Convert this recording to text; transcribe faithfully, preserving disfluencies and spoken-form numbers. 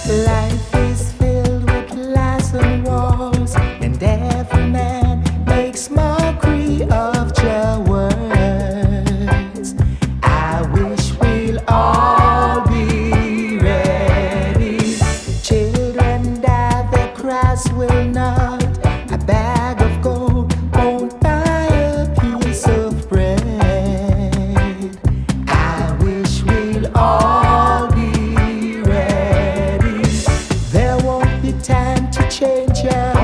Life is filled with lies and wars, and every man makes mockery of your words. I wish we'll all be ready. Children die, the cross will not. A bag of gold won't buy a piece of bread. I wish we'll all be ready. There won't be time to change your